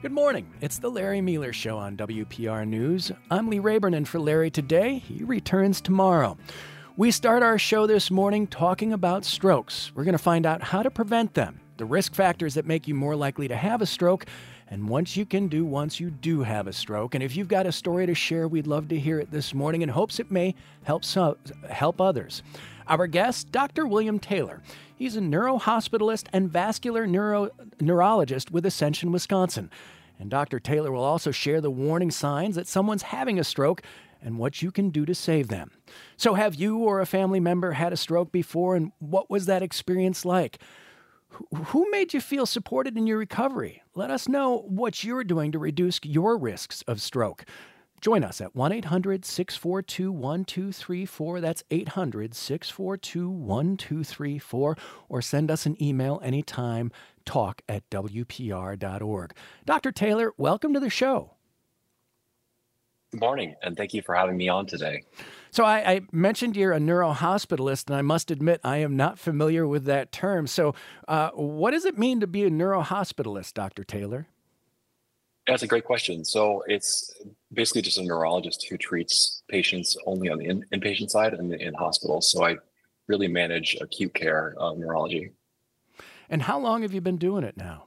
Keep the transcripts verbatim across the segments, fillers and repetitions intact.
Good morning. It's the Larry Mueller Show on W P R News. I'm Lee Rayburn, and for Larry today, he returns tomorrow. We start our show this morning talking about strokes. We're going to find out how to prevent them, the risk factors that make you more likely to have a stroke, and what you can do once you do have a stroke. And if you've got a story to share, we'd love to hear it this morning in hopes it may help so, help others. Our guest, Doctor William Taylor. He's a neurohospitalist and vascular neuro, neurologist with Ascension, Wisconsin. And Doctor Taylor will also share the warning signs that someone's having a stroke and what you can do to save them. So have you or a family member had a stroke before, and what was that experience like? Who made you feel supported in your recovery? Let us know what you're doing to reduce your risks of stroke. Join us at one eight hundred six four two one two three four. That's eight hundred six four two one two three four. Or send us an email anytime, talk at W P R dot org. Doctor Taylor, welcome to the show. Good morning, and thank you for having me on today. So I, I mentioned you're a neurohospitalist, and I must admit I am not familiar with that term. So uh, what does it mean to be a neurohospitalist, Doctor Taylor? That's a great question. So it's basically just a neurologist who treats patients only on the in, inpatient side and in, in hospitals. So I really manage acute care uh, neurology. And how long have you been doing it now?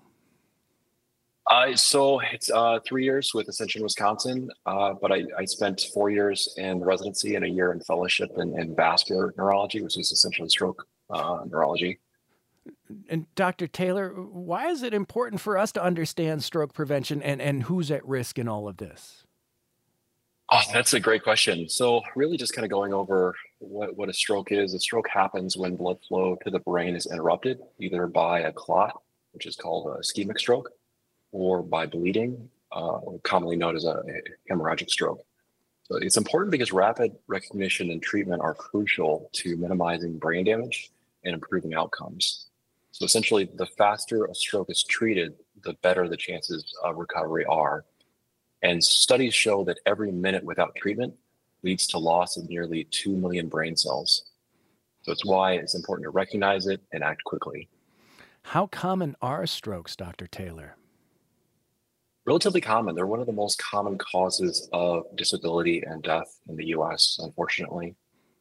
Uh, so it's uh, three years with Ascension, Wisconsin, uh, but I, I spent four years in residency and a year in fellowship in, in vascular neurology, which is essentially stroke uh, neurology. And Doctor Taylor, why is it important for us to understand stroke prevention and, and who's at risk in all of this? Oh, that's a great question. So really just kind of going over what, what a stroke is. A stroke happens when blood flow to the brain is interrupted, either by a clot, which is called a ischemic stroke, or by bleeding, uh, commonly known as a hemorrhagic stroke. So it's important because rapid recognition and treatment are crucial to minimizing brain damage and improving outcomes. So essentially, the faster a stroke is treated, the better the chances of recovery are. And studies show that every minute without treatment leads to loss of nearly two million brain cells. So it's why it's important to recognize it and act quickly. How common are strokes, Doctor Taylor? Relatively common. They're one of the most common causes of disability and death in the U S, unfortunately.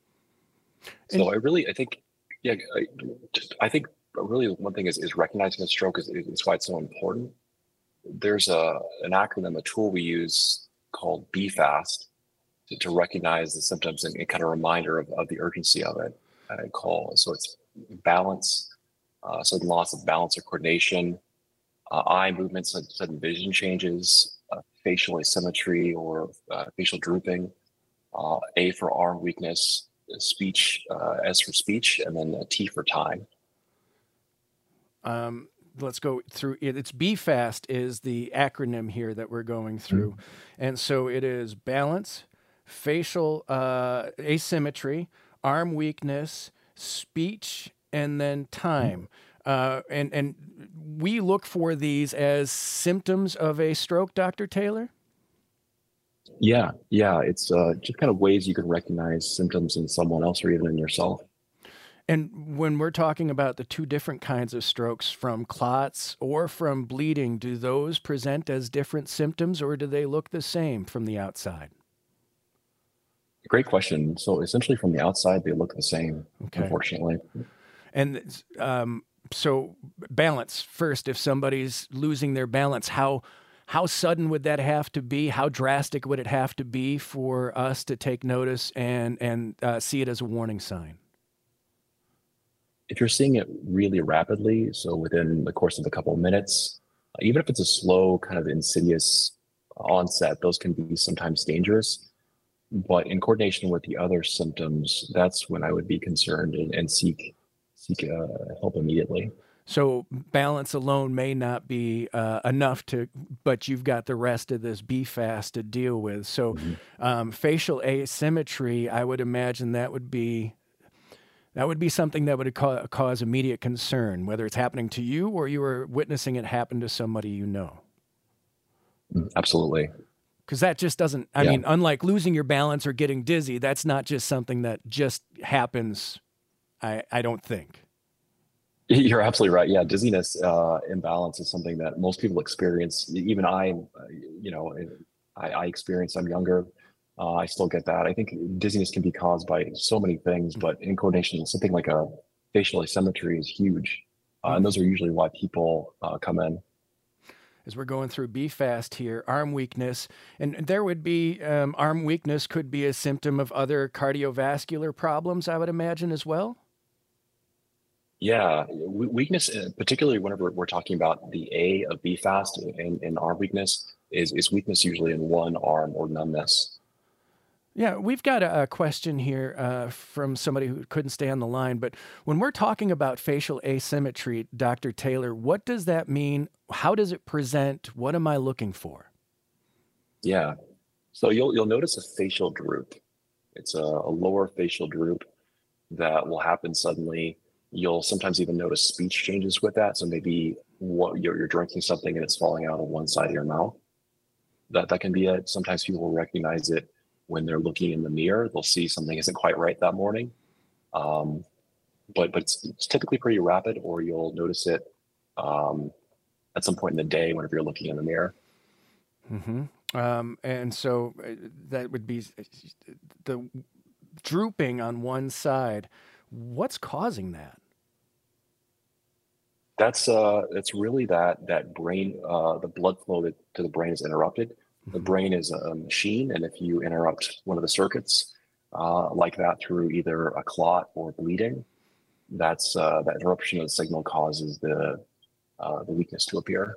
So and I really, I think, yeah, I, I think really one thing is, is recognizing a stroke is, is why it's so important. There's a an acronym, a tool we use called B FAST to, to recognize the symptoms and, and kind of reminder of, of the urgency of it. I call so it's balance, uh, sudden loss of balance or coordination, uh, eye movements, sudden, sudden vision changes, uh, facial asymmetry or uh, facial drooping, uh, A for arm weakness, speech, uh, S for speech, and then T for time. Um, let's go through it. It's B FAST is the acronym here that we're going through. Mm-hmm. And so it is balance, facial uh, asymmetry, arm weakness, speech, and then time. Uh, and, and we look for these as symptoms of a stroke, Doctor Taylor? Yeah, yeah. It's uh, just kind of ways you can recognize symptoms in someone else or even in yourself. And when we're talking about the two different kinds of strokes, from clots or from bleeding, do those present as different symptoms, or do they look the same from the outside? Great question. So essentially from the outside, they look the same, okay. Unfortunately. And um, so balance first, if somebody's losing their balance, how how sudden would that have to be? How drastic would it have to be for us to take notice and, and uh, see it as a warning sign? If you're seeing it really rapidly, so within the course of a couple of minutes, even if it's a slow kind of insidious onset, those can be sometimes dangerous. But in coordination with the other symptoms, that's when I would be concerned and, and seek seek uh, help immediately. So balance alone may not be uh, enough to, but you've got the rest of this B FAST to deal with. So mm-hmm. um, facial asymmetry, I would imagine that would be That would be something that would ca- cause immediate concern, whether it's happening to you or you were witnessing it happen to somebody you know. Absolutely. Because that just doesn't, I yeah. mean, unlike losing your balance or getting dizzy, that's not just something that just happens, I, I don't think. You're absolutely right. Yeah, dizziness uh, imbalance is something that most people experience. Even I, uh, you know, I, I experience. I'm younger. Uh, I still get that. I think dizziness can be caused by so many things, but in coordination, something like a facial asymmetry is huge, uh, and Mm. those are usually why people uh, come in. As we're going through B FAST here, arm weakness, and there would be um, arm weakness could be a symptom of other cardiovascular problems, I would imagine as well. Yeah, we- weakness, uh, particularly whenever we're talking about the A of B FAST and, and arm weakness, is is weakness usually in one arm or numbness. Yeah, we've got a, a question here uh, from somebody who couldn't stay on the line. But when we're talking about facial asymmetry, Doctor Taylor, what does that mean? How does it present? What am I looking for? Yeah, so you'll you'll notice a facial droop. It's a, a lower facial droop that will happen suddenly. You'll sometimes even notice speech changes with that. So maybe what you're, you're drinking something and it's falling out of one side of your mouth. That that can be it. Sometimes people will recognize it when they're looking in the mirror. They'll see something isn't quite right that morning. Um, but but it's, it's typically pretty rapid, or you'll notice it um, at some point in the day whenever you're looking in the mirror. Mm-hmm. Um, and so uh, that would be the drooping on one side. What's causing that? That's uh, it's really that that brain, uh, the blood flow that, to the brain is interrupted. The Mm-hmm. brain is a machine, and if you interrupt one of the circuits uh, like that through either a clot or bleeding, that's uh, that interruption of the signal causes the uh, the weakness to appear.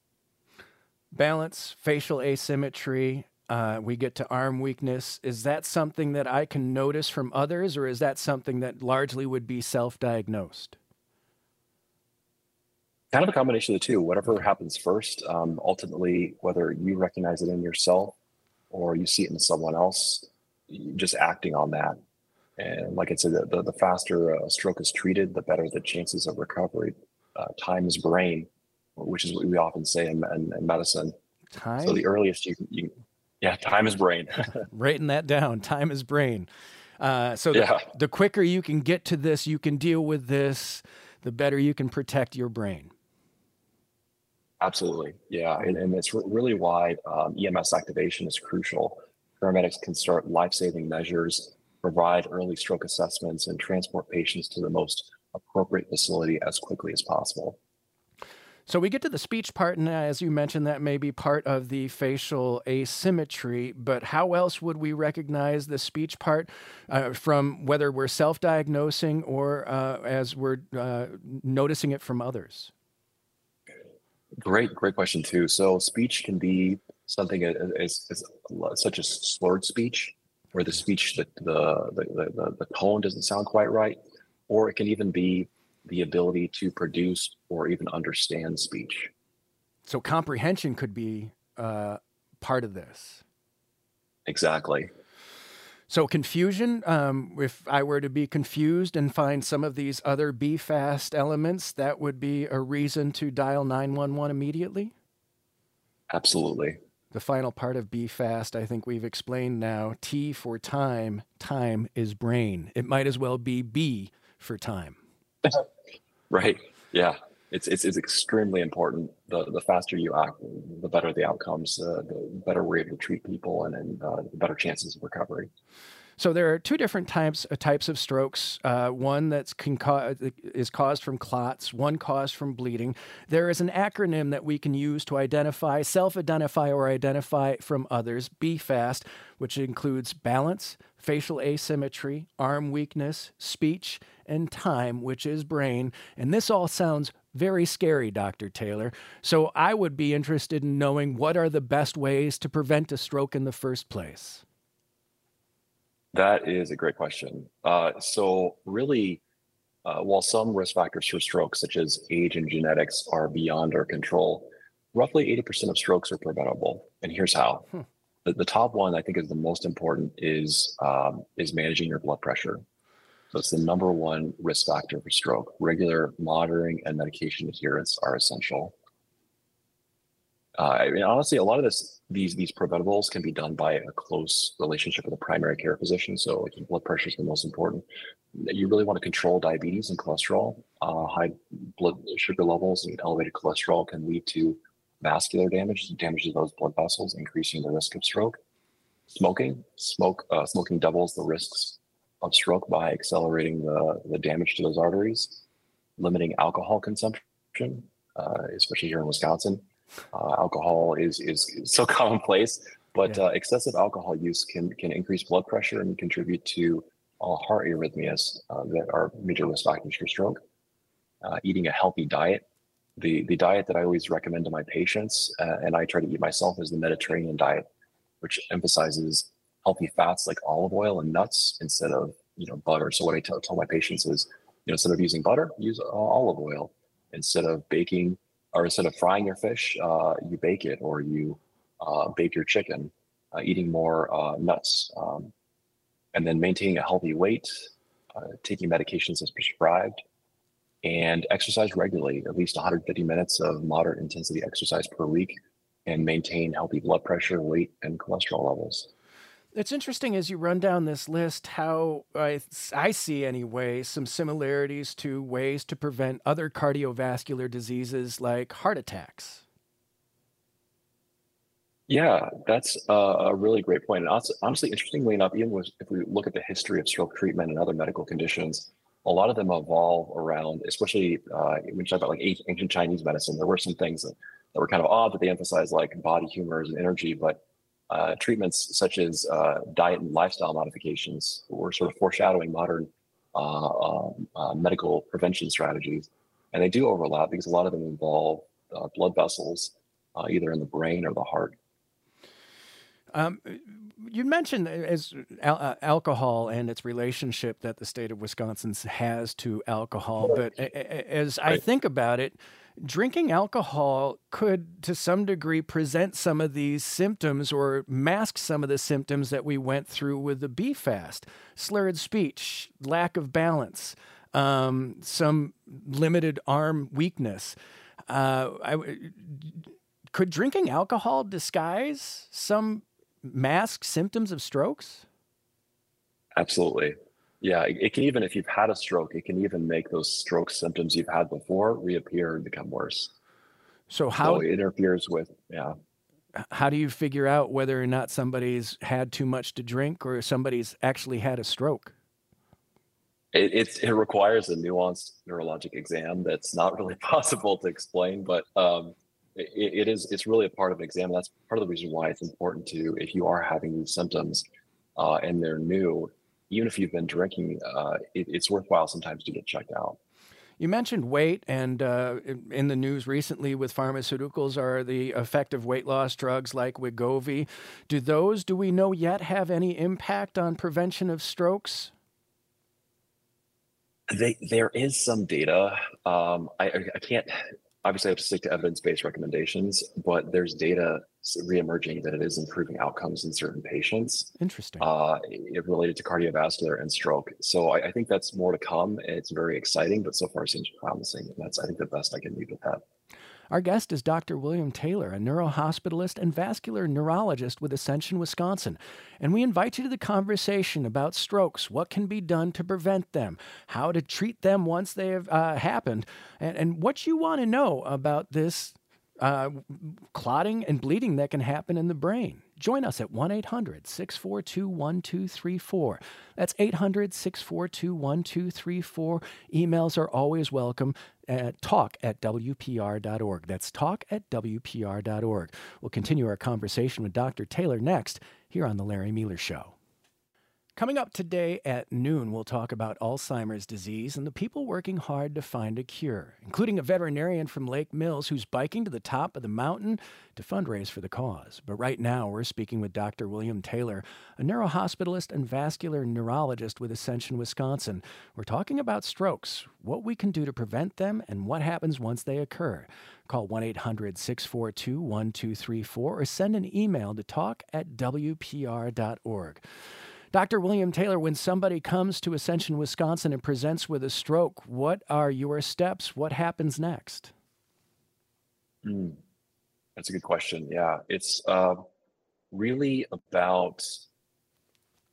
Balance, facial asymmetry. Uh, we get to arm weakness. Is that something that I can notice from others, or is that something that largely would be self diagnosed? Kind of a combination of the two. Whatever happens first, um, ultimately, whether you recognize it in yourself or you see it in someone else, just acting on that. And like I said, the, the, the faster a stroke is treated, the better the chances of recovery. Uh, time is brain, which is what we often say in, in, in medicine. So Time? the earliest you, you yeah, time is brain. Writing that down. Time is brain. Uh, so the, Yeah, the quicker you can get to this, you can deal with this, the better you can protect your brain. absolutely. Yeah, and, and it's re- really why um, E M S activation is crucial. Paramedics can start life-saving measures, provide early stroke assessments, and transport patients to the most appropriate facility as quickly as possible. So we get to the speech part, and as you mentioned, that may be part of the facial asymmetry. But how else would we recognize the speech part uh, from whether we're self diagnosing or uh, as we're uh, noticing it from others? Great, great question too. So speech can be something as, as, as such as slurred speech, where the speech, the, the, the, the, the tone doesn't sound quite right, or it can even be the ability to produce or even understand speech. So comprehension could be uh, part of this. Exactly. So confusion, um, if I were to be confused and find some of these other B FAST elements, that would be a reason to dial nine one one immediately? Absolutely. The final part of B FAST, I think we've explained now. T for time, time is brain. It might as well be B for time. Right. Yeah. It's, it's, it's extremely important. The, the faster you act, the better the outcomes, uh, the better we're able to treat people, and, and uh, the better chances of recovery. So there are two different types uh, types of strokes. Uh, one that's can ca- is caused from clots, one caused from bleeding. There is an acronym that we can use to identify, self-identify, or identify from others. B FAST, which includes balance, facial asymmetry, arm weakness, speech, and time, which is brain. And this all sounds very scary, Doctor Taylor. So I would be interested in knowing what are the best ways to prevent a stroke in the first place. That is a great question. Uh, so really, uh, while some risk factors for stroke, such as age and genetics, are beyond our control, roughly eighty percent of strokes are preventable. And here's how. Hmm. The, the top one I think is the most important is um, is managing your blood pressure. So it's the number one risk factor for stroke. Regular monitoring and medication adherence are essential. Uh, I mean, honestly, a lot of this, these these preventables can be done by a close relationship with a primary care physician. So, like, blood pressure is the most important. You really want to control diabetes and cholesterol. Uh, high blood sugar levels and elevated cholesterol can lead to vascular damage, damage to those blood vessels, increasing the risk of stroke. Smoking, smoke, uh, smoking doubles the risks of stroke by accelerating the, the damage to those arteries. Limiting alcohol consumption, uh, especially here in Wisconsin. Uh, alcohol is, is is so commonplace, but Yeah. uh, excessive alcohol use can can increase blood pressure and contribute to uh, heart arrhythmias uh, that are major risk factors for stroke. Uh, eating a healthy diet. The, the diet that I always recommend to my patients, uh, and I try to eat myself, is the Mediterranean diet, which emphasizes healthy fats like olive oil and nuts instead of you know butter. So what I tell, tell my patients is, you know, instead of using butter, use uh, olive oil. Instead of baking or instead of frying your fish, uh, you bake it, or you uh, bake your chicken. Uh, eating more uh, nuts, um, and then maintaining a healthy weight, uh, taking medications as prescribed, and exercise regularly, at least one hundred fifty minutes of moderate intensity exercise per week, and maintain healthy blood pressure, weight, and cholesterol levels. It's interesting as you run down this list how I, I see, anyway, some similarities to ways to prevent other cardiovascular diseases like heart attacks. Yeah, that's uh, a really great point. And honestly, honestly, interestingly enough, even with, if we look at the history of stroke treatment and other medical conditions, a lot of them evolve around, especially uh, when you talk about like ancient ancient Chinese medicine, there were some things that, that were kind of odd, that they emphasized like body humors and energy, but uh, treatments such as uh, diet and lifestyle modifications were sort of foreshadowing modern uh, um, uh, medical prevention strategies. And they do overlap because a lot of them involve uh, blood vessels, uh, either in the brain or the heart. Um, you mentioned as al- uh, alcohol and its relationship that the state of Wisconsin has to alcohol, but a- a- as I Right. think about it, drinking alcohol could, to some degree, present some of these symptoms or mask some of the symptoms that we went through with the B FAST: slurred speech, lack of balance, um, some limited arm weakness. Uh, I, could drinking alcohol disguise some mask symptoms of strokes? Absolutely. Yeah, it, it can even, if you've had a stroke, it can even make those stroke symptoms you've had before reappear and become worse. So So how it interferes with, yeah. how do you figure out whether or not somebody's had too much to drink or somebody's actually had a stroke? It, it's, it requires a nuanced neurologic exam that's not really possible to explain, but um, it, it is, it's really a part of an exam. That's part of the reason why it's important to, if you are having these symptoms uh, and they're new, even if you've been drinking, uh, it, it's worthwhile sometimes to get checked out. You mentioned weight, and uh, in in the news recently with pharmaceuticals are the effective weight loss drugs like Wegovy. Do those, do we know yet, have any impact on prevention of strokes? They, there is some data. Um, I, I I can't, obviously I have to stick to evidence-based recommendations, but there's data reemerging that it is improving outcomes in certain patients Interesting. uh, it related to cardiovascular and stroke. So I, I think that's more to come. It's very exciting, but so far seems promising. And that's, I think, the best I can leave with that. Our guest is Doctor William Taylor, a neurohospitalist and vascular neurologist with Ascension, Wisconsin. And we invite you to the conversation about strokes, what can be done to prevent them, how to treat them once they have uh, happened, and, and what you want to know about this uh, clotting and bleeding that can happen in the brain. Join us at one eight hundred, six four two, one two three four. That's eight hundred, six four two, one two three four. Emails are always welcome at talk at W P R dot org. That's talk at W P R dot org. We'll continue our conversation with Doctor Taylor next here on The Larry Miller Show. Coming up today at noon, we'll talk about Alzheimer's disease and the people working hard to find a cure, including a veterinarian from Lake Mills who's biking to the top of the mountain to fundraise for the cause. But right now, we're speaking with Doctor William Taylor, a neurohospitalist and vascular neurologist with Ascension, Wisconsin. We're talking about strokes, what we can do to prevent them, and what happens once they occur. Call one eight hundred, six four two, one two three four or send an email to talk at W P R dot org. Doctor William Taylor, when somebody comes to Ascension, Wisconsin and presents with a stroke, what are your steps? What happens next? Mm, that's a good question. Yeah, it's uh, really about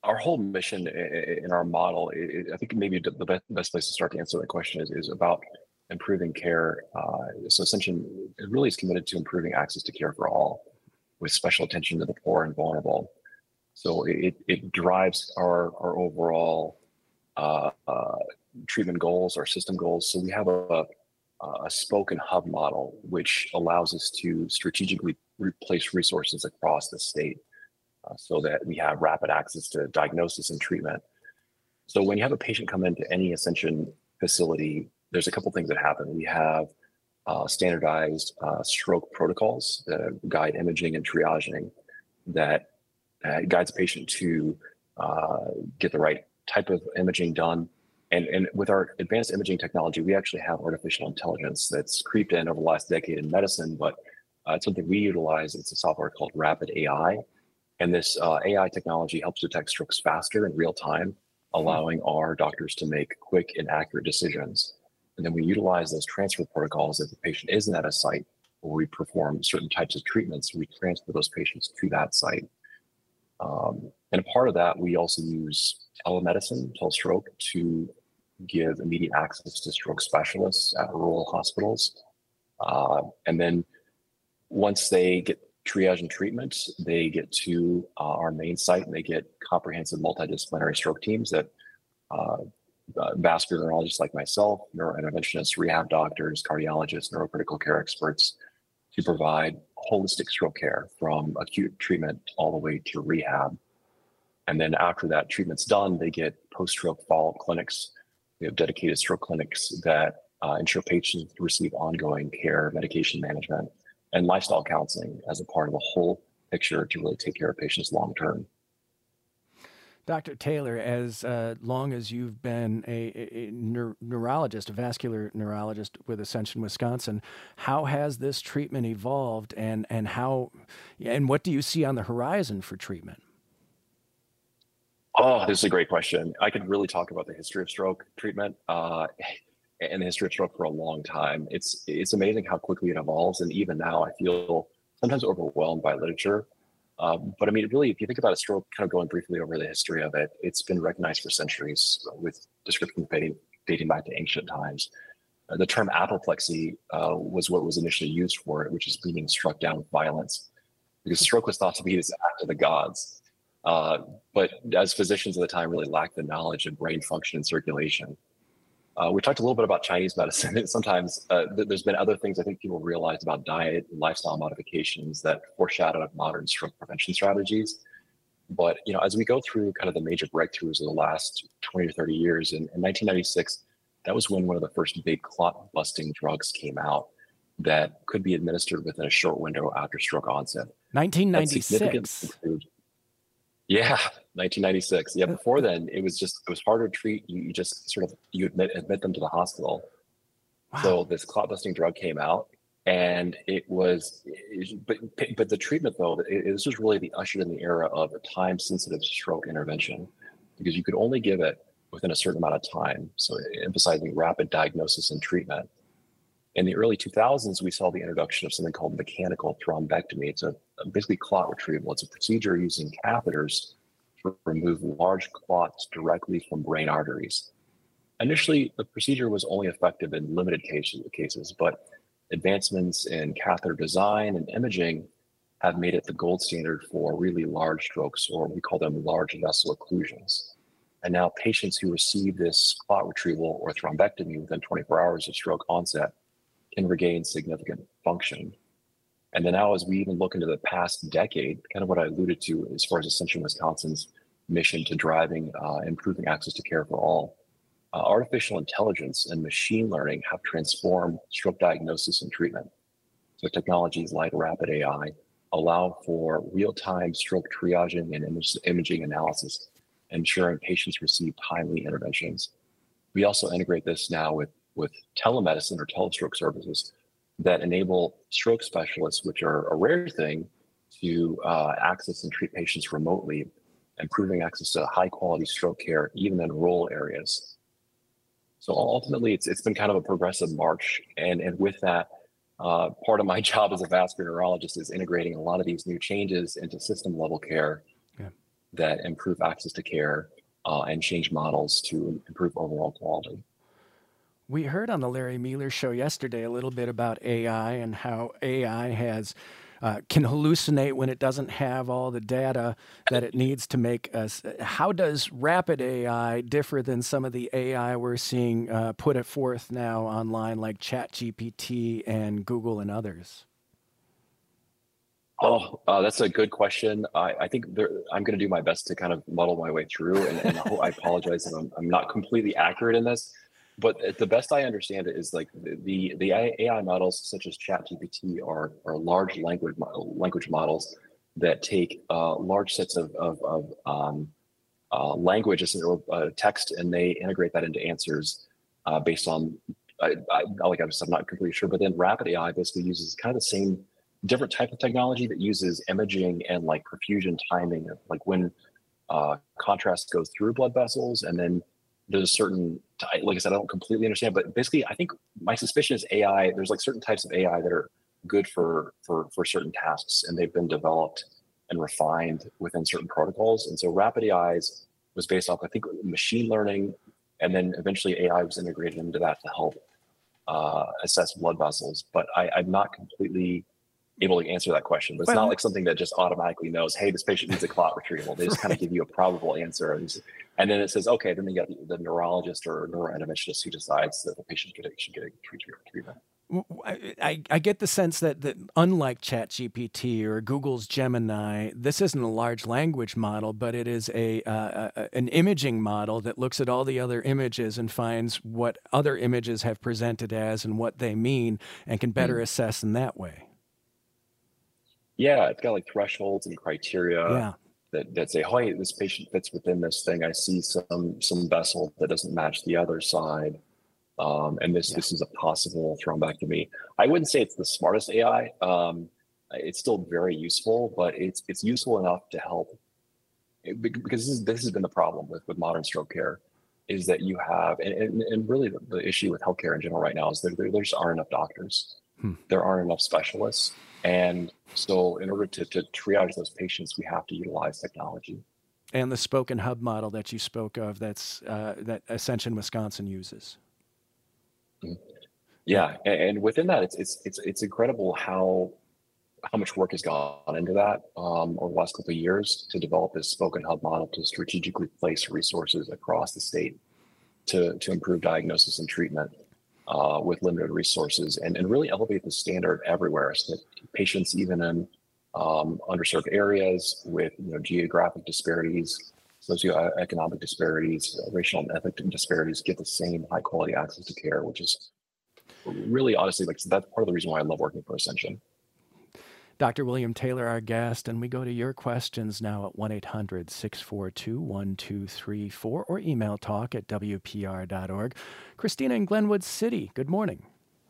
our whole mission in our model, I think maybe the best place to start to answer that question is, is about improving care. Uh, so Ascension really is committed to improving access to care for all, with special attention to the poor and vulnerable. So it, it drives our, our overall uh, uh, treatment goals, our system goals. So we have a, a spoke and hub model, which allows us to strategically replace resources across the state. Uh, so that we have rapid access to diagnosis and treatment. So when you have a patient come into any Ascension facility, there's a couple things that happen. We have uh, standardized uh, stroke protocols that guide imaging and triaging that uh, guides a patient to uh, get the right type of imaging done. And, and with our advanced imaging technology, we actually have artificial intelligence that's creeped in over the last decade in medicine, but uh, it's something we utilize. It's a software called Rapid A I. And this uh, A I technology helps detect strokes faster in real time, allowing our doctors to make quick and accurate decisions. And then we utilize those transfer protocols. If the patient isn't at a site where we perform certain types of treatments, we transfer those patients to that site. Um, and a part of that, we also use telemedicine, telestroke, to give immediate access to stroke specialists at rural hospitals. Uh, and then once they get triage and treatment, they get to uh, our main site and they get comprehensive multidisciplinary stroke teams that uh, uh, vascular neurologists like myself, neurointerventionists, rehab doctors, cardiologists, neurocritical care experts to provide holistic stroke care from acute treatment all the way to rehab. And then after that treatment's done, they get post-stroke follow-up clinics. We have dedicated stroke clinics that uh, ensure patients receive ongoing care, medication management, and lifestyle counseling as a part of a whole picture to really take care of patients long term. Doctor Taylor, as uh, long as you've been a, a, a neur- neurologist, a vascular neurologist with Ascension, Wisconsin, how has this treatment evolved, and and how and what do you see on the horizon for treatment? Oh, this is a great question. I could really talk about the history of stroke treatment. Uh, and the history of stroke for a long time. It's it's amazing how quickly it evolves. And even now, I feel sometimes overwhelmed by literature. Um, but I mean, really, if you think about a stroke, kind of going briefly over the history of it, it's been recognized for centuries with descriptions dating, dating back to ancient times. Uh, the term apoplexy uh, was what was initially used for it, which is being struck down with violence, because stroke was thought to be this act of the gods. Uh, but as physicians at the time really lacked the knowledge of brain function and circulation. Uh, we talked a little bit about Chinese medicine. Sometimes uh, th- there's been other things I think people realize about diet and lifestyle modifications that foreshadow modern stroke prevention strategies. But you know, as we go through kind of the major breakthroughs of the last twenty or thirty years, in, in nineteen ninety-six, that was when one of the first big clot-busting drugs came out that could be administered within a short window after stroke onset. nineteen ninety-six. Yeah, nineteen ninety-six. Yeah, before then, it was just, it was harder to treat. You, you just sort of, you admit, admit them to the hospital. Wow. So this clot busting drug came out, and it was, it, but but the treatment though, it, this was really the ushered in the era of a time sensitive stroke intervention, because you could only give it within a certain amount of time. So emphasizing rapid diagnosis and treatment. In the early two thousands, we saw the introduction of something called mechanical thrombectomy. It's a, a basically clot retrieval. It's a procedure using catheters to remove large clots directly from brain arteries. Initially, the procedure was only effective in limited cases, cases, but advancements in catheter design and imaging have made it the gold standard for really large strokes, or we call them large vessel occlusions. And now patients who receive this clot retrieval or thrombectomy within twenty-four hours of stroke onset can regain significant function. And then now, as we even look into the past decade, kind of what I alluded to as far as Ascension Wisconsin's mission to driving, uh, improving access to care for all, uh, artificial intelligence and machine learning have transformed stroke diagnosis and treatment. So technologies like Rapid A I allow for real-time stroke triaging and image, imaging analysis, ensuring patients receive timely interventions. We also integrate this now with with telemedicine or telestroke services that enable stroke specialists, which are a rare thing, to uh, access and treat patients remotely, improving access to high quality stroke care, even in rural areas. So ultimately, it's it's been kind of a progressive march. And, and with that, uh, part of my job as a vascular neurologist is integrating a lot of these new changes into system level care. Yeah. that improve access to care uh, and change models to improve overall quality. We heard on the Larry Miller Show yesterday a little bit about A I and how A I has uh, can hallucinate when it doesn't have all the data that it needs to make us. How does rapid A I differ than some of the A I we're seeing uh, put it forth now online, like ChatGPT and Google and others? Oh, uh, that's a good question. I, I think there, I'm going to do my best to kind of muddle my way through, and, and I apologize if I'm, I'm not completely accurate in this. But the best I understand it is like the the A I models such as ChatGPT are are large language language models that take uh, large sets of of, of um, uh, languages or uh, text, and they integrate that into answers uh, based on. I, I, like I was, I'm not completely sure, but then Rapid A I basically uses kind of the same different type of technology that uses imaging and like perfusion timing, like when uh, contrast goes through blood vessels, and then there's a certain, like I said, I don't completely understand, but basically I think my suspicion is A I, there's like certain types of A I that are good for, for, for certain tasks, and they've been developed and refined within certain protocols. And so Rapid A I's was based off, I think, machine learning, and then eventually A I was integrated into that to help uh, assess blood vessels. But I, I'm not completely able to answer that question. But it's well, not like something that just automatically knows, hey, this patient needs a clot retrieval. They just right. kind of give you a probable answer. And, and then it says, okay, then they got the, the neurologist or neurointerventionist who decides that the patient should get a, should get a treatment. I, I get the sense that, that unlike ChatGPT or Google's Gemini, this isn't a large language model, but it is a, uh, a an imaging model that looks at all the other images and finds what other images have presented as and what they mean, and can better mm. assess in that way. Yeah, it's got like thresholds and criteria yeah. that, that say, hey, this patient fits within this thing. I see some some vessel that doesn't match the other side. Um, and this yeah. this is a possible thrombectomy. I wouldn't say it's the smartest A I. Um, it's still very useful, but it's it's useful enough to help. It, because this, is, this has been the problem with, with modern stroke care, is that you have, and, and, and really the, the issue with healthcare in general right now is that there, there just aren't enough doctors. Hmm. There aren't enough specialists. And so in order to, to triage those patients, we have to utilize technology. And the Spoken Hub model that you spoke of, that's uh, that Ascension Wisconsin uses. Yeah, and, and within that, it's it's it's it's incredible how how much work has gone into that um, over the last couple of years to develop this Spoken Hub model to strategically place resources across the state to to improve diagnosis and treatment uh, with limited resources, and, and really elevate the standard everywhere, so that patients even in um, underserved areas with you know geographic disparities, socioeconomic disparities, racial and ethnic disparities get the same high quality access to care, which is really honestly, like that's part of the reason why I love working for Ascension. Doctor William Taylor, our guest, and we go to your questions now at one eight hundred six four two one two three four or email talk at W P R dot org. Christina in Glenwood City, good morning.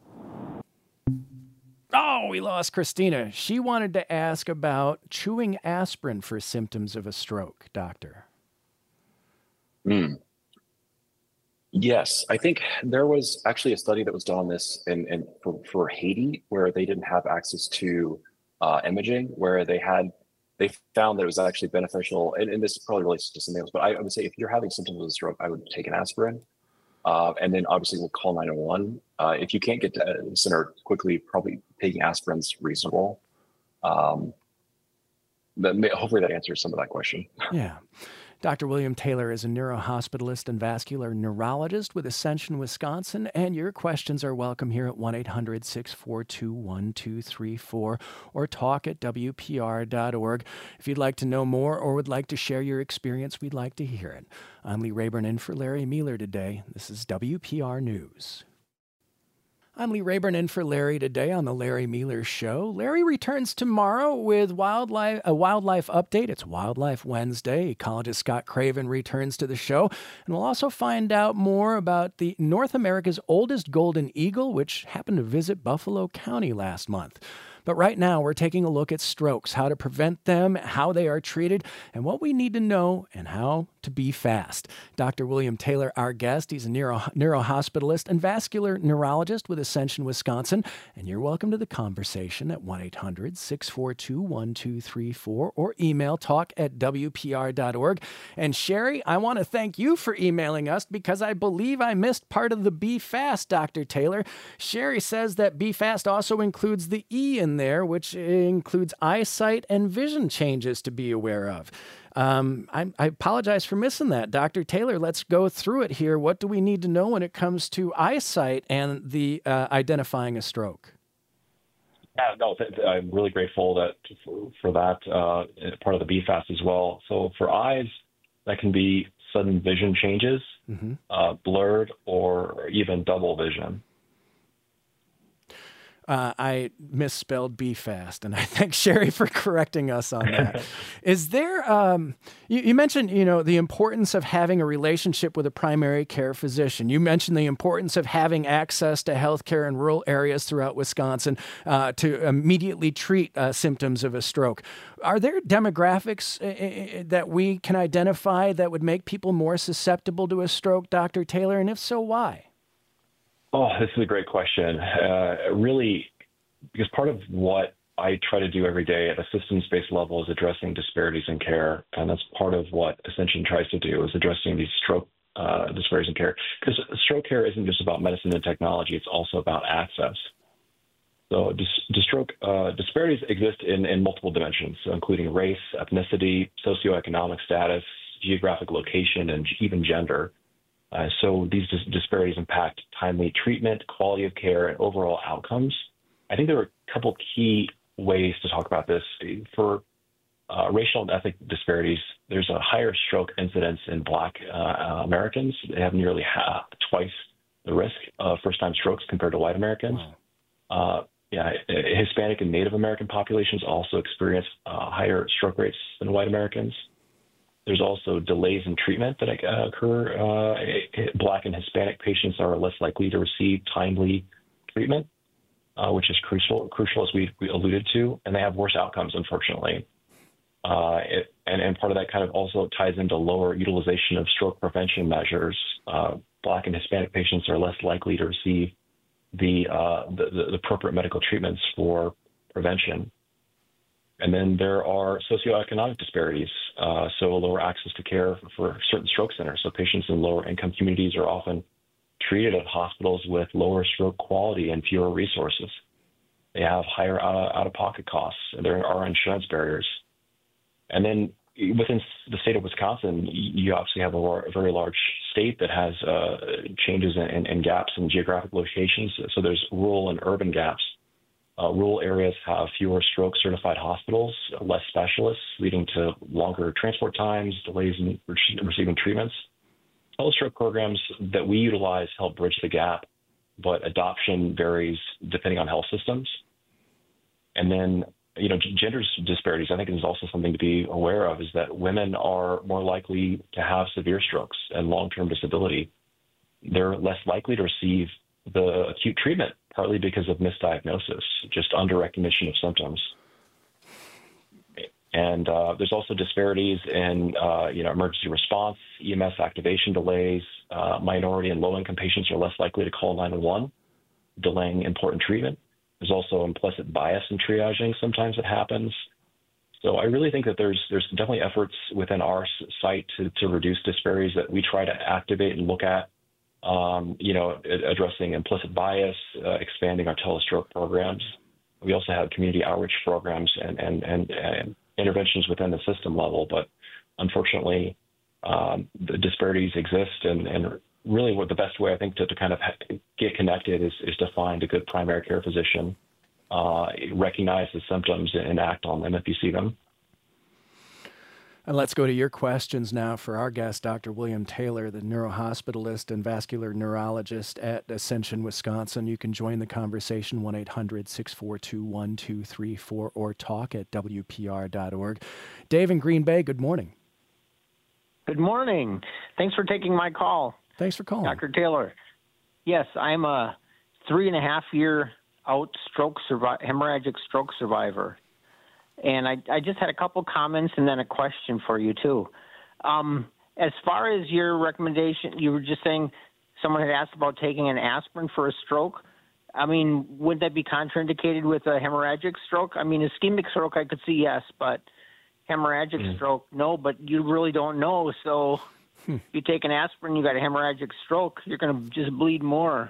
Oh, we lost Christina. She wanted to ask about chewing aspirin for symptoms of a stroke, doctor. Mm. Yes, I think there was actually a study that was done on this in, in for, for Haiti, where they didn't have access to uh, imaging, where they had, they found that it was actually beneficial, and, and this probably relates to something else, but I, I would say if you're having symptoms of a stroke, I would take an aspirin, uh, and then obviously we'll call nine one one. Uh, if you can't get to the center quickly, probably taking aspirin's reasonable. Um, but hopefully that answers some of that question. Yeah. Doctor William Taylor is a neurohospitalist and vascular neurologist with Ascension, Wisconsin, and your questions are welcome here at one eight hundred six four two one two three four or talk at W P R dot org. If you'd like to know more or would like to share your experience, we'd like to hear it. I'm Lee Rayburn in for Larry Miller today. This is W P R News. I'm Lee Rayburn in for Larry today on the Larry Miller Show. Larry returns tomorrow with wildlife a wildlife update. It's Wildlife Wednesday. Ecologist Scott Craven returns to the show, and we'll also find out more about the North America's oldest golden eagle, which happened to visit Buffalo County last month. But right now, we're taking a look at strokes, how to prevent them, how they are treated, and what we need to know and how to be fast. Doctor William Taylor, our guest, he's a neuro neurohospitalist and vascular neurologist with Ascension, Wisconsin. And you're welcome to the conversation at one eight hundred, six four two, one two three four or email talk at W P R dot org. And Sherry, I want to thank you for emailing us because I believe I missed part of the Be Fast, Doctor Taylor. Sherry says that Be Fast also includes the E in there, which includes eyesight and vision changes to be aware of. Um, I, I apologize for missing that. Doctor Taylor, let's go through it here. What do we need to know when it comes to eyesight and the uh, identifying a stroke? Yeah, no, th- th- I'm really grateful that for, for that uh, part of the B FAST as well. So for eyes, that can be sudden vision changes, mm-hmm. uh, blurred, or even double vision. Uh, I misspelled Be Fast, and I thank Sherry for correcting us on that. Is there, um, you, you mentioned, you know, the importance of having a relationship with a primary care physician. You mentioned the importance of having access to healthcare in rural areas throughout Wisconsin uh, to immediately treat uh, symptoms of a stroke. Are there demographics uh, that we can identify that would make people more susceptible to a stroke, Doctor Taylor? And if so, why? Oh, this is a great question. Uh, really, because part of what I try to do every day at a systems-based level is addressing disparities in care, and that's part of what Ascension tries to do is addressing these stroke uh, disparities in care. Because stroke care isn't just about medicine and technology; it's also about access. So, dis- stroke uh, disparities exist in, in multiple dimensions, so including race, ethnicity, socioeconomic status, geographic location, and even gender. Uh, so these dis- disparities impact timely treatment, quality of care, and overall outcomes. I think there are a couple key ways to talk about this. For uh, racial and ethnic disparities, there's a higher stroke incidence in Black uh, Americans. They have nearly half, twice the risk of first-time strokes compared to white Americans. Wow. Uh, yeah, Hispanic and Native American populations also experience uh, higher stroke rates than white Americans. There's also delays in treatment that uh, occur. Uh, Black and Hispanic patients are less likely to receive timely treatment, uh, which is crucial, crucial as we, we alluded to, and they have worse outcomes, unfortunately. Uh, it, and, and part of that kind of also ties into lower utilization of stroke prevention measures. Uh, Black and Hispanic patients are less likely to receive the, uh, the, the appropriate medical treatments for prevention. And then there are socioeconomic disparities, uh, so lower access to care for, for certain stroke centers. So patients in lower income communities are often treated at hospitals with lower stroke quality and fewer resources. They have higher uh, out-of-pocket costs. There are insurance barriers. And then within the state of Wisconsin, you obviously have a, a very large state that has uh, changes and, and gaps in geographic locations. So there's rural and urban gaps. Uh, rural areas have fewer stroke-certified hospitals, less specialists, leading to longer transport times, delays in re- receiving treatments. Telestroke programs that we utilize help bridge the gap, but adoption varies depending on health systems. And then, you know, gender disparities, I think, is also something to be aware of, is that women are more likely to have severe strokes and long-term disability. They're less likely to receive the acute treatment, partly because of misdiagnosis, just under-recognition of symptoms. And uh, there's also disparities in, uh, you know, emergency response, E M S activation delays. Uh, minority and low-income patients are less likely to call nine one one, delaying important treatment. There's also implicit bias in triaging sometimes that happens. So I really think that there's there's definitely efforts within our site to, to reduce disparities that we try to activate and look at. Um, you know, addressing implicit bias, uh, expanding our telestroke programs. We also have community outreach programs and, and, and, and interventions within the system level. But unfortunately, um, the disparities exist. And, and really what the best way, I think, to, to kind of get connected is, is to find a good primary care physician, uh, recognize the symptoms and act on them if you see them. And let's go to your questions now for our guest, Doctor William Taylor, the neurohospitalist and vascular neurologist at Ascension, Wisconsin. You can join the conversation, one eight hundred, six four two, one two three four, or talk at W P R dot org. Dave in Green Bay, good morning. Good morning. Thanks for taking my call. Thanks for calling. Doctor Taylor. Yes, I'm a three and a half year out stroke survi- hemorrhagic stroke survivor. And I, I just had a couple comments and then a question for you, too. Um, as far as your recommendation, you were just saying someone had asked about taking an aspirin for a stroke. I mean, would that be contraindicated with a hemorrhagic stroke? I mean, ischemic stroke, I could see yes, but hemorrhagic mm. stroke, no, but you really don't know. So hmm. if you take an aspirin, you got a hemorrhagic stroke, you're going to just bleed more.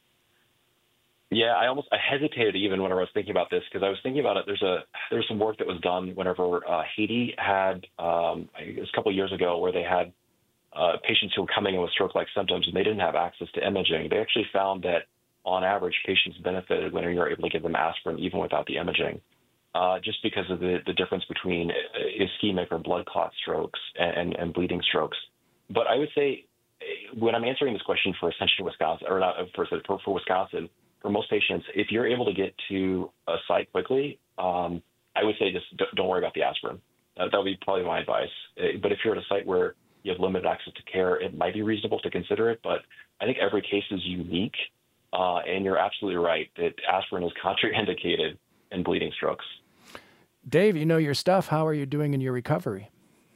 Yeah, I almost I hesitated even when I was thinking about this because I was thinking about it. There's a there was some work that was done whenever uh, Haiti had um, it was a couple of years ago where they had uh, patients who were coming in with stroke-like symptoms and they didn't have access to imaging. They actually found that on average, patients benefited when you were able to give them aspirin even without the imaging, uh, just because of the, the difference between ischemic or blood clot strokes and, and, and bleeding strokes. But I would say when I'm answering this question for Ascension, Wisconsin, or not for, for, for Wisconsin, for most patients, if you're able to get to a site quickly, um, I would say just don't worry about the aspirin. Uh, that would be probably my advice. But if you're at a site where you have limited access to care, it might be reasonable to consider it. But I think every case is unique. Uh, and you're absolutely right that aspirin is contraindicated in bleeding strokes. Dave, you know your stuff. How are you doing in your recovery?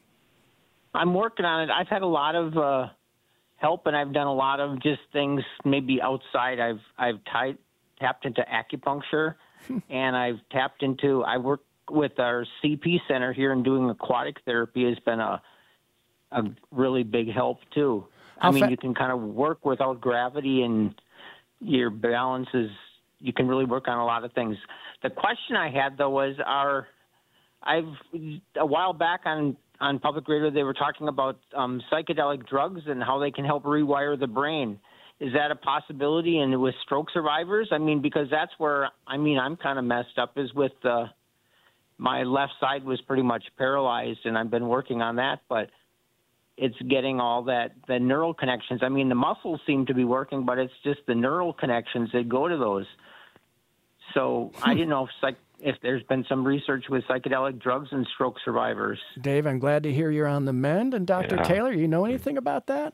I'm working on it. I've had a lot of uh, help, and I've done a lot of just things maybe outside. I've I've tied, tapped into acupuncture, and I've tapped into. I work with our C P center here, and doing aquatic therapy has been a a really big help too. How I mean, fa- you can kind of work without gravity and your balance is, you can really work on a lot of things. The question I had, though, was our, I've, a while back on, on Public Radio, they were talking about um, psychedelic drugs and how they can help rewire the brain. Is that a possibility? And with stroke survivors? I mean, because that's where, I mean, I'm kind of messed up is with uh, my left side was pretty much paralyzed, and I've been working on that, but it's getting all that, the neural connections. I mean, the muscles seem to be working, but it's just the neural connections that go to those. So hmm. I didn't know if, psych, if there's been some research with psychedelic drugs and stroke survivors. Dave, I'm glad to hear you're on the mend. And Doctor Yeah. Taylor, you know anything about that?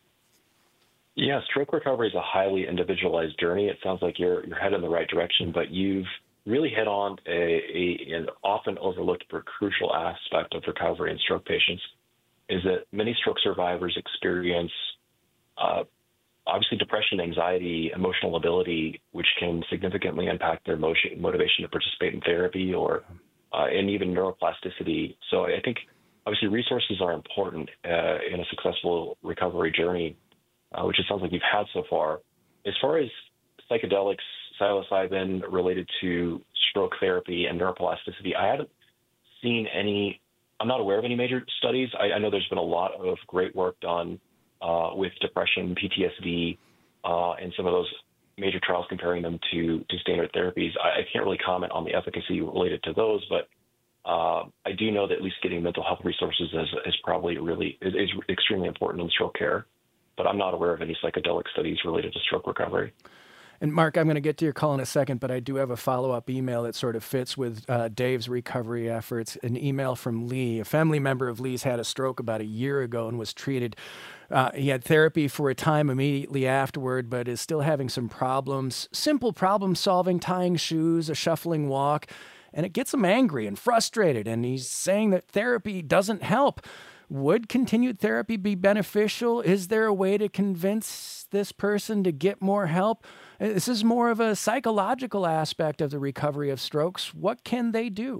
Yeah, stroke recovery is a highly individualized journey. It sounds like you're you're headed in the right direction, but you've really hit on a, a an often overlooked but crucial aspect of recovery in stroke patients. Is that many stroke survivors experience, uh, obviously, depression, anxiety, emotional ability, which can significantly impact their motion, motivation to participate in therapy or uh, and even neuroplasticity. So I think, obviously, resources are important uh, in a successful recovery journey, uh, which it sounds like you've had so far. As far as psychedelics, psilocybin related to stroke therapy and neuroplasticity, I haven't seen any. I'm not aware of any major studies. I, I know there's been a lot of great work done uh, with depression, P T S D, uh, and some of those major trials comparing them to, to standard therapies. I, I can't really comment on the efficacy related to those, but uh, I do know that at least getting mental health resources is, is probably really is, is extremely important in stroke care. But I'm not aware of any psychedelic studies related to stroke recovery. And Mark, I'm going to get to your call in a second, but I do have a follow-up email that sort of fits with uh, Dave's recovery efforts. An email from Lee. A family member of Lee's had a stroke about a year ago and was treated. Uh, he had therapy for a time immediately afterward, but is still having some problems. Simple problem solving, tying shoes, a shuffling walk. And it gets him angry and frustrated. And he's saying that therapy doesn't help. Would continued therapy be beneficial? Is there a way to convince this person to get more help? This is more of a psychological aspect of the recovery of strokes. What can they do?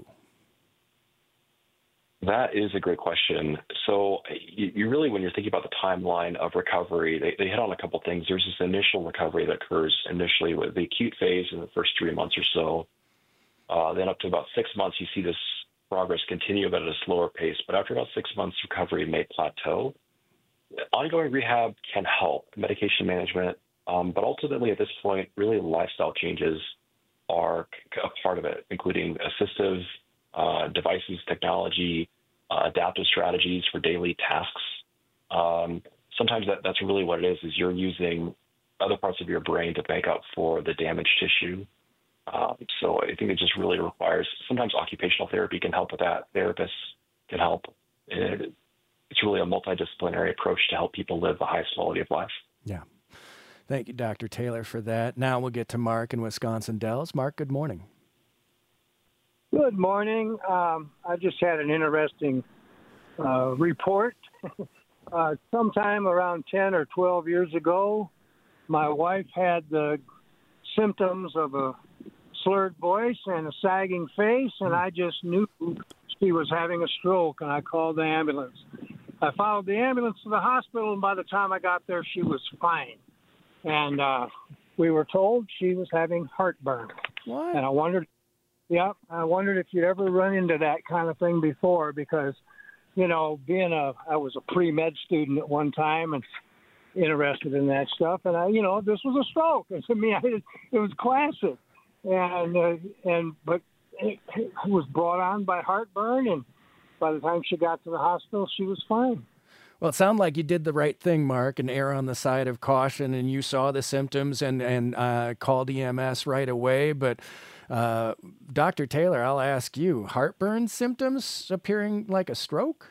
That is a great question. So you, you really, when you're thinking about the timeline of recovery, they, they hit on a couple things. There's this initial recovery that occurs initially with the acute phase in the first three months or so. Uh, then up to about six months, you see this progress continue, but at a slower pace. But after about six months, recovery may plateau. Ongoing rehab can help, medication management, um, but ultimately at this point, really lifestyle changes are a part of it, including assistive uh, devices, technology, uh, adaptive strategies for daily tasks. Um, sometimes that, that's really what it is, is you're using other parts of your brain to make up for the damaged tissue. Um, so I think it just really requires, sometimes occupational therapy can help with that. Therapists can help. It, it's really a multidisciplinary approach to help people live the highest quality of life. Yeah. Thank you, Doctor Taylor, for that. Now we'll get to Mark in Wisconsin Dells. Mark, good morning. Good morning. Um, I just had an interesting uh, report. uh, sometime around ten or twelve years ago, my wife had the symptoms of a slurred voice and a sagging face, and I just knew she was having a stroke, and I called the ambulance. I followed the ambulance to the hospital, and by the time I got there, she was fine. And uh, we were told she was having heartburn. What? And I wondered, yeah, I wondered if you'd ever run into that kind of thing before, because, you know, being a, I was a pre-med student at one time and interested in that stuff. And I, you know, this was a stroke. And to me, I, it was classic. And, uh, and, but it, it was brought on by heartburn. And by the time she got to the hospital, she was fine. Well, it sounded like you did the right thing, Mark, and err on the side of caution, and you saw the symptoms and, and uh, called E M S right away. But uh, Doctor Taylor, I'll ask you, heartburn symptoms appearing like a stroke?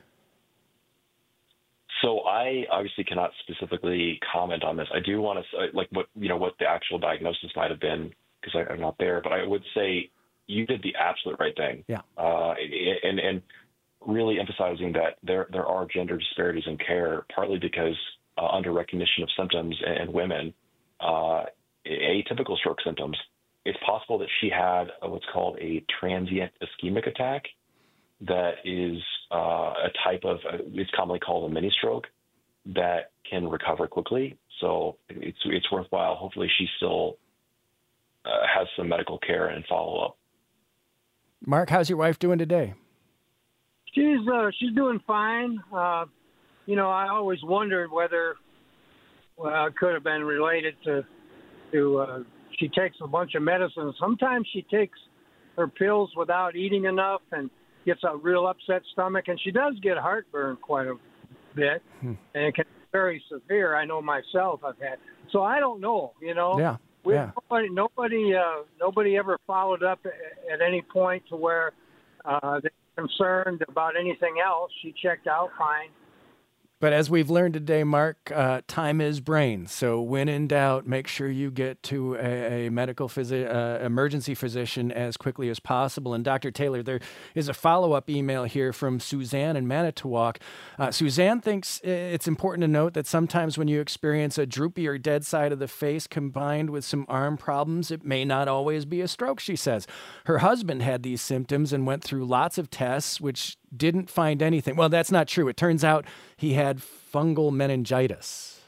So I obviously cannot specifically comment on this. I do want to say, like, what, you know, what the actual diagnosis might have been, because I'm not there, but I would say you did the absolute right thing. Yeah. Uh, and, and, really emphasizing that there there are gender disparities in care, partly because uh, under recognition of symptoms in women, uh, atypical stroke symptoms, it's possible that she had a, what's called a transient ischemic attack that is uh, a type of, uh, it's commonly called a mini stroke that can recover quickly. So it's it's worthwhile. Hopefully she still uh, has some medical care and follow-up. Mark, how's your wife doing today? She's uh, she's doing fine. Uh, you know, I always wondered whether well, it could have been related to to uh, she takes a bunch of medicine. Sometimes she takes her pills without eating enough and gets a real upset stomach, and she does get heartburn quite a bit, hmm. and it can be very severe. I know myself I've had. So I don't know. You know, yeah, we, yeah. Nobody nobody uh, nobody ever followed up at, at any point to where uh, they concerned about anything else. She checked out fine. But as we've learned today, Mark, uh, time is brain. So when in doubt, make sure you get to a, a medical phys- uh, emergency physician as quickly as possible. And Doctor Taylor, there is a follow-up email here from Suzanne in Manitowoc. Uh, Suzanne thinks it's important to note that sometimes when you experience a droopy or dead side of the face combined with some arm problems, it may not always be a stroke, she says. Her husband had these symptoms and went through lots of tests, which didn't find anything. Well, that's not true. It turns out he had fungal meningitis.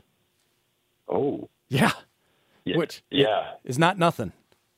Oh. Yeah. yeah. Which yeah. is not nothing.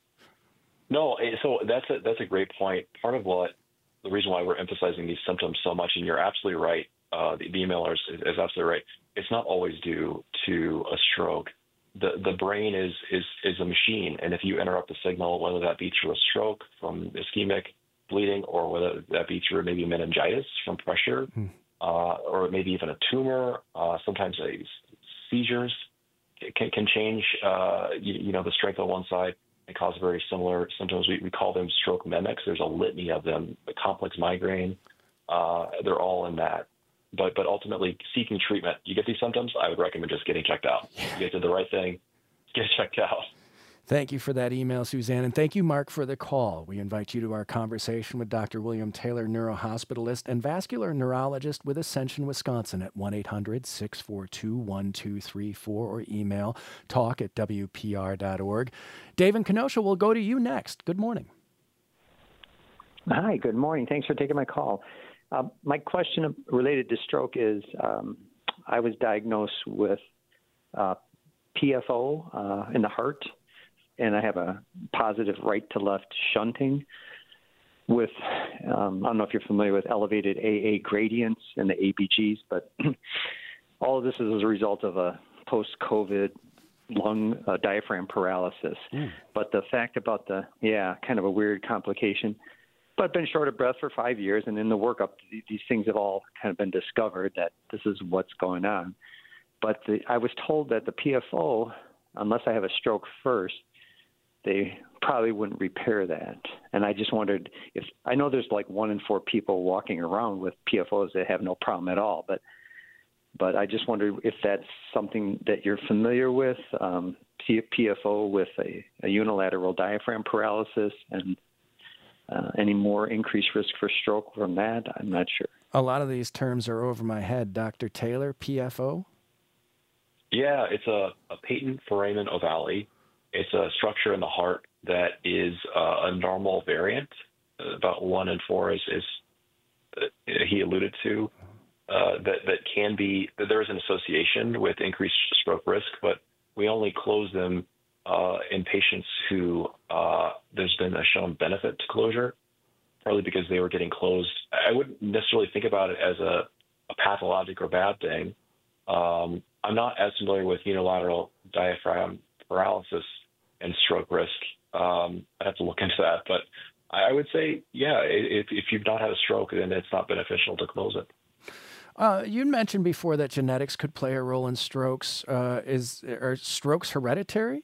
No, so that's a, that's a great point. Part of what, the reason why we're emphasizing these symptoms so much, and you're absolutely right, uh, the, the emailer is, is absolutely right. It's not always due to a stroke. The the brain is, is, is a machine, and if you interrupt the signal, whether that be through a stroke from ischemic bleeding, or whether that be through maybe meningitis from pressure, hmm. uh, or maybe even a tumor. Uh, sometimes uh, seizures can, can change, uh, you, you know, the strength on one side and cause very similar symptoms. We, we call them stroke mimics. There's a litany of them. The complex migraine, uh, they're all in that. But but ultimately, seeking treatment. You get these symptoms, I would recommend just getting checked out. Yeah. You did the right thing. Get checked out. Thank you for that email, Suzanne. And thank you, Mark, for the call. We invite you to our conversation with Doctor William Taylor, neurohospitalist and vascular neurologist with Ascension, Wisconsin at one eight hundred, six four two, one two three four or email talk at W P R dot org. Dave in Kenosha, we'll go to you next. Good morning. Hi, good morning. Thanks for taking my call. Uh, my question related to stroke is um, I was diagnosed with uh, P F O uh, in the heart, and I have a positive right-to-left shunting with, um, I don't know if you're familiar with elevated A A gradients and the A B Gs, but all of this is as a result of a post-COVID lung uh, diaphragm paralysis. Mm. But the fact about the, yeah, kind of a weird complication, but I've been short of breath for five years, and in the workup, these things have all kind of been discovered that this is what's going on. But the, I was told that the P F O, unless I have a stroke first, they probably wouldn't repair that. And I just wondered if, I know there's like one in four people walking around with P F Os that have no problem at all, but but I just wondered if that's something that you're familiar with, um, P F O with a, a unilateral diaphragm paralysis, and uh, any more increased risk for stroke from that. I'm not sure. A lot of these terms are over my head. Doctor Taylor, P F O? Yeah, it's a, a patent foramen ovale. It's a structure in the heart that is uh, a normal variant. About one in four is, is uh, he alluded to, uh, that, that can be, that there is an association with increased stroke risk, but we only close them uh, in patients who uh, there's been a shown benefit to closure, partly because they were getting closed. I wouldn't necessarily think about it as a, a pathologic or bad thing. Um, I'm not as familiar with unilateral diaphragm paralysis and stroke risk. Um, I have to look into that, but I would say, yeah, if, if you've not had a stroke, then it's not beneficial to close it. Uh, you mentioned before that genetics could play a role in strokes. Uh, is are strokes hereditary?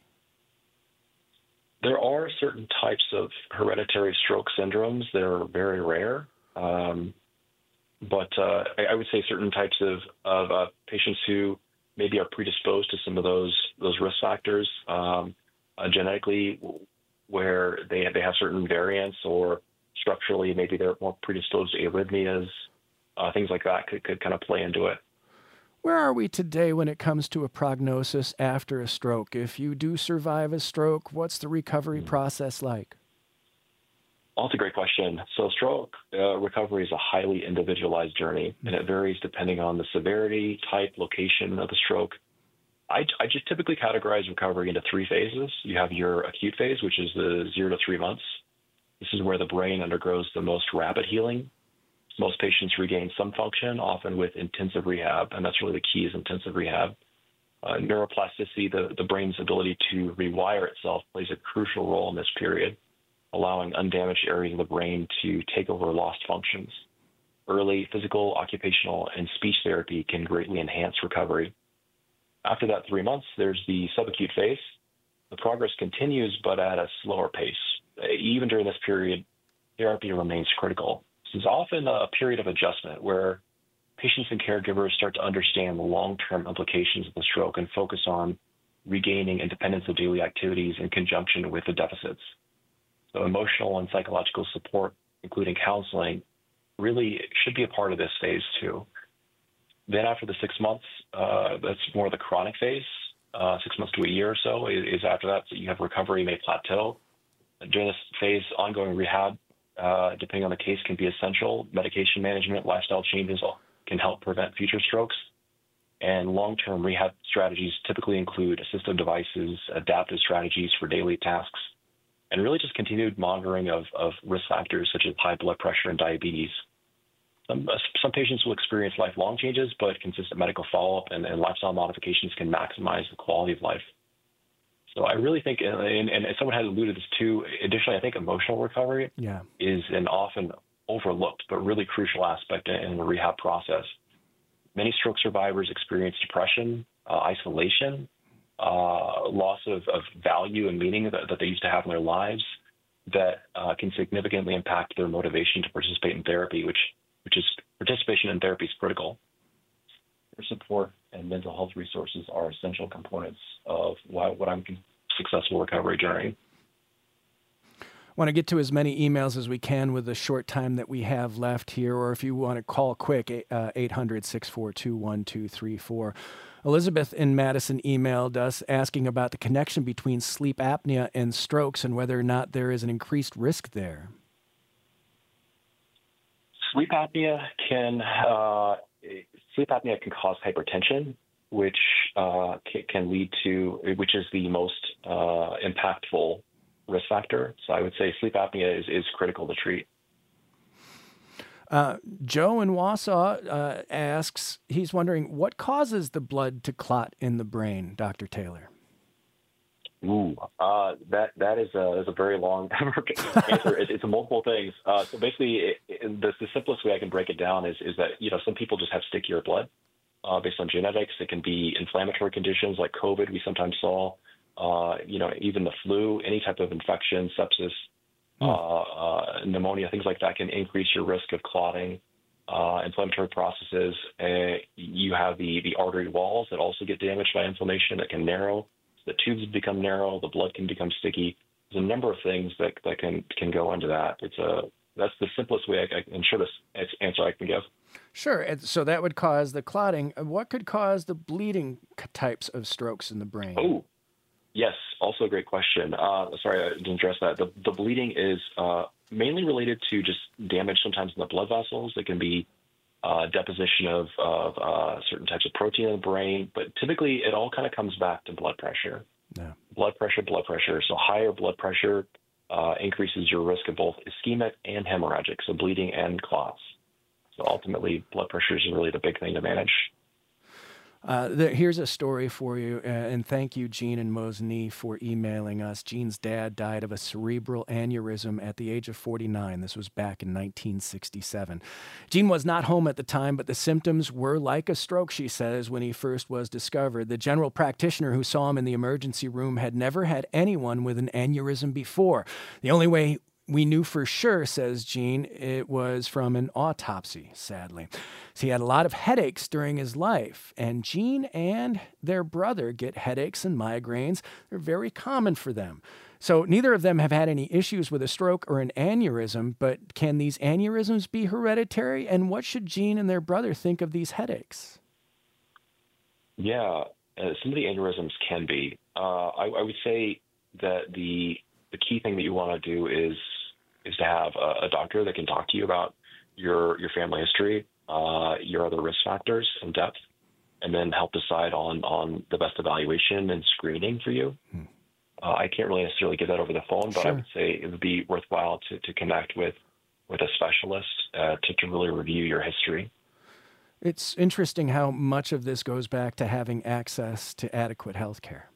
There are certain types of hereditary stroke syndromes that are very rare, um, but uh, I, I would say certain types of, of uh, patients who maybe are predisposed to some of those those risk factors um, uh, genetically, where they have, they have certain variants, or structurally maybe they're more predisposed to arrhythmias. Uh, things like that could, could kind of play into it. Where are we today when it comes to a prognosis after a stroke? If you do survive a stroke, what's the recovery mm-hmm. process like? Well, that's a great question. So stroke uh, recovery is a highly individualized journey, mm-hmm. and it varies depending on the severity, type, location of the stroke. I, I just typically categorize recovery into three phases. You have your acute phase, which is the zero to three months. This is where the brain undergoes the most rapid healing. Most patients regain some function, often with intensive rehab, and that's really the key is intensive rehab. Uh, neuroplasticity, the, the brain's ability to rewire itself, plays a crucial role in this period, allowing undamaged areas of the brain to take over lost functions. Early physical, occupational, and speech therapy can greatly enhance recovery. After that three months, there's the subacute phase. The progress continues, but at a slower pace. Even during this period, therapy remains critical. This is often a period of adjustment where patients and caregivers start to understand the long-term implications of the stroke and focus on regaining independence of daily activities in conjunction with the deficits. So emotional and psychological support, including counseling, really should be a part of this phase too. Then after the six months, uh, that's more the chronic phase. Uh, six months to a year or so is, is after that. So you have recovery may plateau. During this phase, ongoing rehab, uh, depending on the case, can be essential. Medication management, lifestyle changes can help prevent future strokes. And long-term rehab strategies typically include assistive devices, adaptive strategies for daily tasks, and really just continued monitoring of, of risk factors such as high blood pressure and diabetes. Some, some patients will experience lifelong changes, but consistent medical follow-up and, and lifestyle modifications can maximize the quality of life. So I really think, and, and someone had alluded to this too, additionally, I think emotional recovery yeah. is an often overlooked but really crucial aspect in the rehab process. Many stroke survivors experience depression, uh, isolation, uh, loss of, of value and meaning that, that they used to have in their lives that uh, can significantly impact their motivation to participate in therapy, which which is participation in therapy is critical. Support and mental health resources are essential components of why, what I'm successful recovery journey. Want to get to as many emails as we can with the short time that we have left here, or if you want to call quick, uh, eight hundred, six four two, one two three four. Elizabeth in Madison emailed us asking about the connection between sleep apnea and strokes and whether or not there is an increased risk there. Sleep apnea can uh, sleep apnea can cause hypertension, which uh, can, can lead to which is the most uh, impactful risk factor. So I would say sleep apnea is, is critical to treat. Uh, Joe in Wausau uh, asks, he's wondering what causes the blood to clot in the brain, Doctor Taylor? Ooh, uh, that that is a, is a very long answer. It, it's a multiple things. Uh, so basically, it, it, the, the simplest way I can break it down is is that you know some people just have stickier blood uh, based on genetics. It can be inflammatory conditions like COVID. We sometimes saw, uh, you know, even the flu, any type of infection, sepsis, mm. uh, uh, pneumonia, things like that can increase your risk of clotting. uh, inflammatory processes. Uh, you have the, the artery walls that also get damaged by inflammation that can narrow. The tubes become narrow. The blood can become sticky. There's a number of things that, that can can go into that. It's a that's the simplest way I, I can shortest answer I can give. Sure. And so that would cause the clotting. What could cause the bleeding types of strokes in the brain? Oh, yes. Also a great question. Uh, sorry, I didn't address that. The, the bleeding is uh, mainly related to just damage sometimes in the blood vessels. It can be uh, deposition of, of uh, certain types of protein in the brain, but typically it all kind of comes back to blood pressure. Yeah. Blood pressure, blood pressure. So higher blood pressure uh, increases your risk of both ischemic and hemorrhagic, so bleeding and clots. So ultimately, blood pressure is really the big thing to manage. Uh, the, here's a story for you, uh, and thank you, Gene and Mosney, for emailing us. Gene's dad died of a cerebral aneurysm at the age of forty-nine. This was back in nineteen sixty-seven. Gene was not home at the time, but the symptoms were like a stroke, she says, when he first was discovered. The general practitioner who saw him in the emergency room had never had anyone with an aneurysm before. The only way we knew for sure, says Gene, it was from an autopsy, sadly. So he had a lot of headaches during his life, and Gene and their brother get headaches and migraines. They're very common for them. So neither of them have had any issues with a stroke or an aneurysm, but can these aneurysms be hereditary? And what should Gene and their brother think of these headaches? Yeah, uh, some of the aneurysms can be. Uh, I, I would say that the the key thing that you want to do is is to have a, a doctor that can talk to you about your your family history, uh, your other risk factors in depth, and then help decide on on the best evaluation and screening for you. Hmm. Uh, I can't really necessarily get that over the phone, but sure. I would say it would be worthwhile to, to connect with with a specialist uh, to, to really review your history. It's interesting how much of this goes back to having access to adequate health care.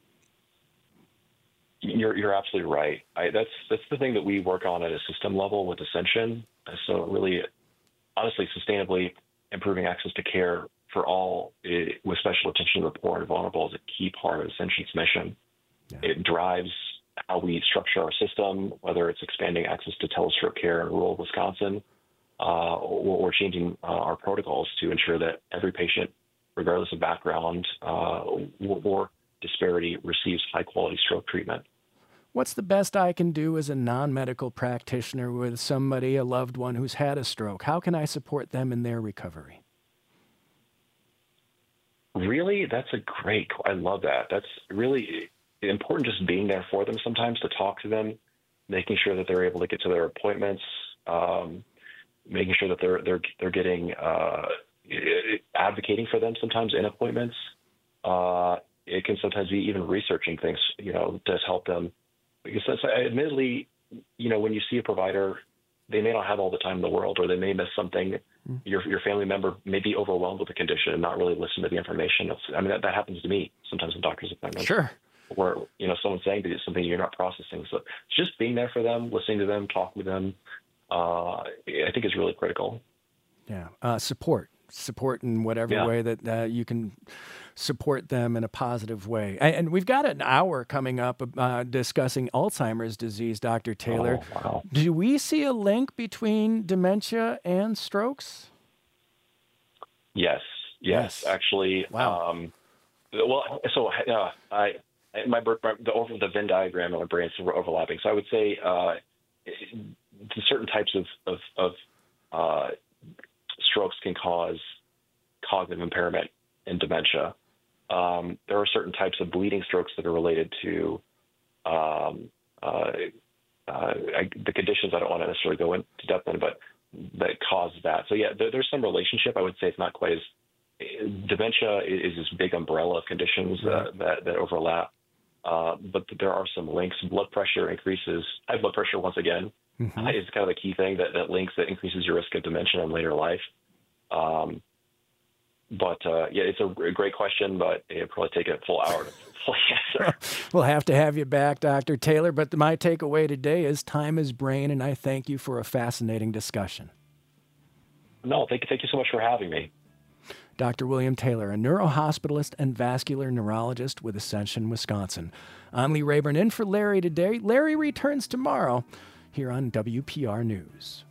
You're you're absolutely right. I, that's that's the thing that we work on at a system level with Ascension. So really, honestly, sustainably improving access to care for all, it, with special attention to the poor and vulnerable, is a key part of Ascension's mission. Yeah. It drives how we structure our system, whether it's expanding access to telestroke care in rural Wisconsin, uh, or, or changing uh, our protocols to ensure that every patient, regardless of background uh, or, or disparity, receives high-quality stroke treatment. What's the best I can do as a non-medical practitioner with somebody, a loved one who's had a stroke? How can I support them in their recovery? Really, that's a great, I love that. That's really important, just being there for them sometimes, to talk to them, making sure that they're able to get to their appointments, um, making sure that they're they're they're getting uh, advocating for them sometimes in appointments. Uh, it can sometimes be even researching things, you know, to help them. Because that's, admittedly, you know, when you see a provider, they may not have all the time in the world, or they may miss something. Mm. Your your family member may be overwhelmed with the condition and not really listen to the information. I mean, that, that happens to me sometimes in doctor's appointments. Sure. Where, you know, someone's saying to something you're not processing. So just being there for them, listening to them, talking to them, uh, I think is really critical. Yeah. Uh, support. Support in whatever yeah. way that uh, you can support them in a positive way. And we've got an hour coming up uh, discussing Alzheimer's disease, Doctor Taylor. Oh, wow. Do we see a link between dementia and strokes? Yes. Yes, yes. Actually. Wow. Um, well, so uh, I, my, my the over the Venn diagram in my brain is overlapping. So I would say uh, certain types of of, of uh, strokes can cause cognitive impairment and dementia. Um, there are certain types of bleeding strokes that are related to um, uh, uh, I, the conditions I don't want to necessarily go into depth in, but that cause that. So yeah, there, there's some relationship. I would say it's not quite as dementia is this big umbrella of conditions uh, that, that overlap. Uh, but there are some links. Blood pressure increases. High blood pressure, once again, mm-hmm. uh, is kind of the key thing that, that links, that increases your risk of dementia in later life. Um, but uh, yeah, it's a great question, but it'd probably take a full hour to fully answer. We'll have to have you back, Doctor Taylor. But my takeaway today is time is brain, and I thank you for a fascinating discussion. No, thank you. Thank you so much for having me. Doctor William Taylor, a neurohospitalist and vascular neurologist with Ascension, Wisconsin. I'm Lee Rayburn in for Larry today. Larry returns tomorrow here on W P R News.